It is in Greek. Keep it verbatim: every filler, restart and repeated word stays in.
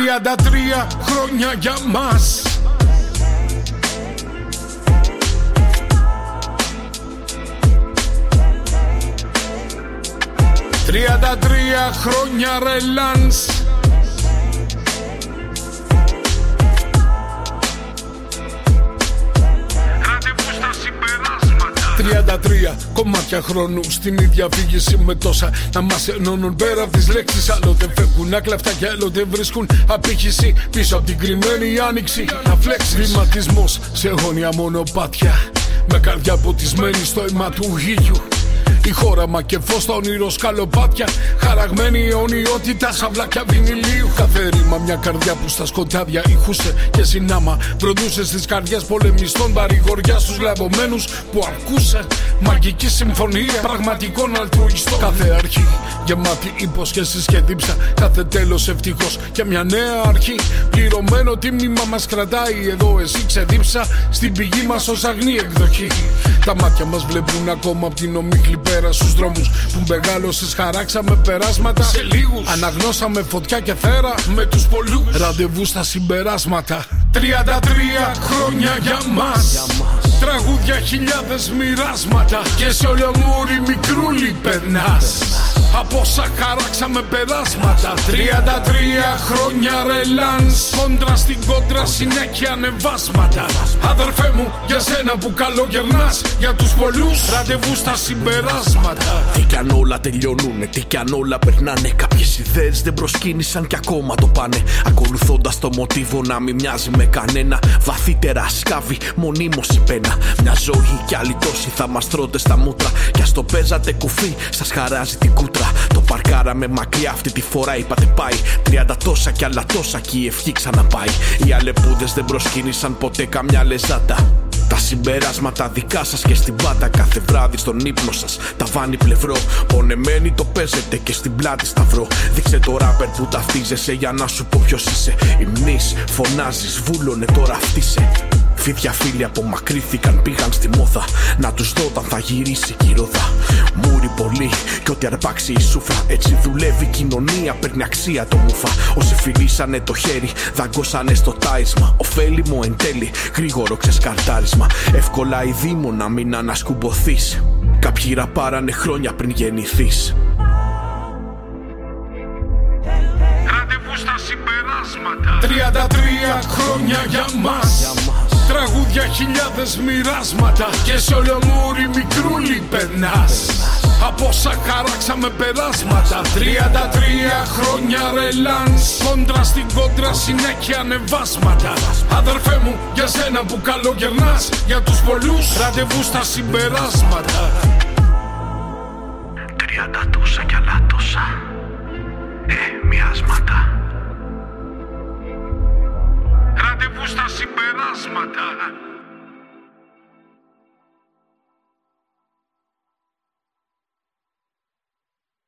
τριάντα τρία χρόνια για μας. τριάντα τρία χρόνια ρελάνς. τριάντα τρία κομμάτια χρόνου στην ίδια αφήγηση με τόσα να μας ενώνουν πέρα από τις λέξεις. Άλλοτε φεύγουν άκλαφτα και άλλοτε βρίσκουν απήχηση πίσω από την κρυμμένη άνοιξη. Να φλέξει βηματισμός σε αιώνια μονοπάτια με καρδιά ποτισμένη στο αίμα του ήλιου. Η χώραμα και φως στα όνειρο σκαλοπάτια. Χαραγμένη αιωνιότητα σαν βλάκια βινιλίου. Κάθε ρήμα μια καρδιά που στα σκοτάδια ηχούσε και συνάμα βροντούσε στις καρδιές πολεμιστών. Παρηγοριά στους λαβωμένους που αρκούσε. Μαγική συμφωνία πραγματικών αλτρουιστών. Κάθε αρχή γεμάτη υποσχέσεις και δίψα. Κάθε τέλος ευτυχώς και μια νέα αρχή. Πληρωμένο τίμημα μας κρατάει εδώ εσύ ξεδίψα. Στην πηγή μας ως αγνή εκδοχή. Τα μάτια μας βλέπουν ακόμα απ' την ομίχλη πέρα στους δρόμους που μεγάλωσες. Χαράξαμε περάσματα σε λίγους. Αναγνώσαμε φωτιά και θέρα με τους πολλούς. Ραντεβού στα συμπεράσματα. τριάντα τρία χρόνια για μας, για μας. Τραγούδια χιλιάδες μοιράσματα. Και σε ολομούρι μικρούλι περνάς. Από όσα χαράξαμε περάσματα. τριάντα τρία χρόνια ρελάνς. Κόντρα στην κόντρα συνέχεια ανεβάσματα. Αδερφέ μου, για σένα που καλογερνάς. Για τους πολλούς ραντεβού στα συμπεράσματα. Τι κι αν όλα τελειώνουνε, τι κι αν όλα περνάνε. Κάποιες ιδέες δεν προσκύνησαν κι ακόμα το πάνε. Ακολουθώντας το μοτίβο να μην μοιάζει με κανένα. Βαθύτερα σκάβει μονίμως η πένα. Μια ζωή κι άλλη τόση θα μας τρώτε στα μούτρα. Κι ας το παίζατε κουφί, σας χαράζει την κούτρα. Το παρκάραμε μακριά αυτή τη φορά είπατε πάει. Τριάντα τόσα κι άλλα τόσα κι η ευχή ξαναπάει. Οι αλεπούδες δεν προσκύνησαν ποτέ καμιά λεζάτα. Τα συμπεράσματα δικά σας και στην πάντα. Κάθε βράδυ στον ύπνο σας ταβάνι πλευρό. Πονεμένοι το παίζετε και στην πλάτη σταυρό. Δείξε το ράπερ που ταυτίζεσαι για να σου πω ποιος είσαι. Υμνείς, φωνάζεις, βούλωνε τώρα φτύσε. Φίδια φίλοι απομακρύθηκαν, πήγαν στη μόδα. Να τους δω όταν θα γυρίσει η ρόδα. Μούρι πολύ κι ό,τι αρπάξει η σούφρα. Έτσι δουλεύει η κοινωνία, παίρνει αξία το μούφα. Όσοι φιλήσανε το χέρι, δαγκώσανε στο τάισμα. Ωφέλιμο εν τέλει, γρήγορο ξεσκαρτάρισμα. Εύκολα η δήμο να μην ανασκουμποθείς. Κάποιοι ραπάρανε χρόνια πριν γεννηθείς. Ραντεβού στα συμπεράσματα. τριάντα τρία χρόνια για μας, για μας. Τραγούδια χιλιάδες μοιράσματα. Και σε ολομούρι μικρούλι περνάς. Από όσα χαράξαμε περάσματα. τριάντα τρία χρόνια ρελάνς. Κόντρα στην κόντρα συνέχεια ανεβάσματα. Αδερφέ μου, για σένα που καλογερνάς. Για τους πολλούς ραντεβού στα συμπεράσματα. Τριάντα τόσα κι άλλα τόσα. Ε, μοιάσματα. Ραντεβού στα συμπεράσματα.